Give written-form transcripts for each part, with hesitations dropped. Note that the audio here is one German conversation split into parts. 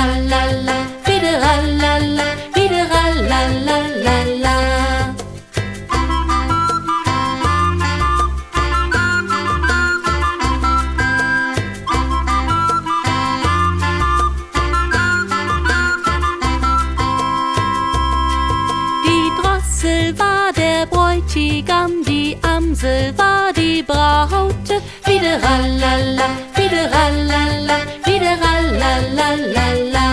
Fideralala, Fideralala, Fideralalalala. Die Drossel war der Bräutigam, die Amsel war die Braute. Fideralala, Fideralala, Fideralalalala.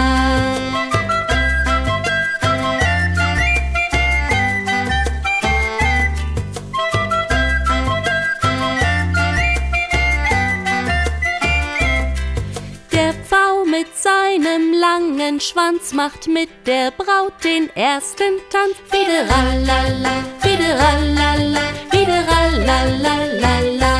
Der Pfau mit seinem langen Schwanz macht mit der Braut den ersten Tanz. Fideralala, Fideralala, Fideralalalala.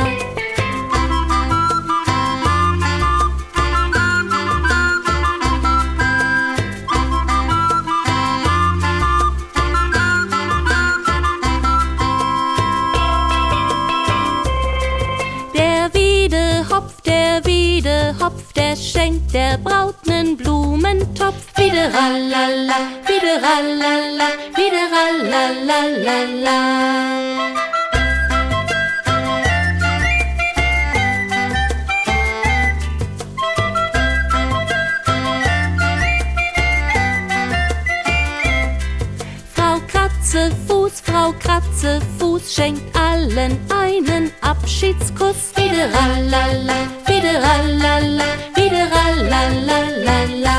Der Wiedehopf, der schenkt der Braut nen Blumentopf. Fideralala, Fideralala, Fideralalalala. Frau Kratzefuß schenkt allen einen Abschiedskuss. Fideralala, Fideralala, Fideralalalala.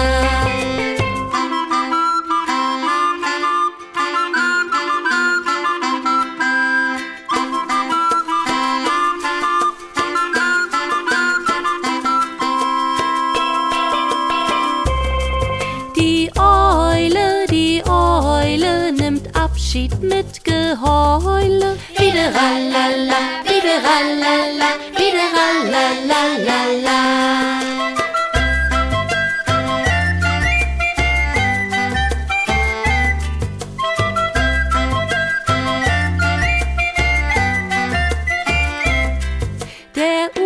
Die Eule nimmt Abschied mit Geheule. Fideralala, Fideralala, Fideralalalala. Der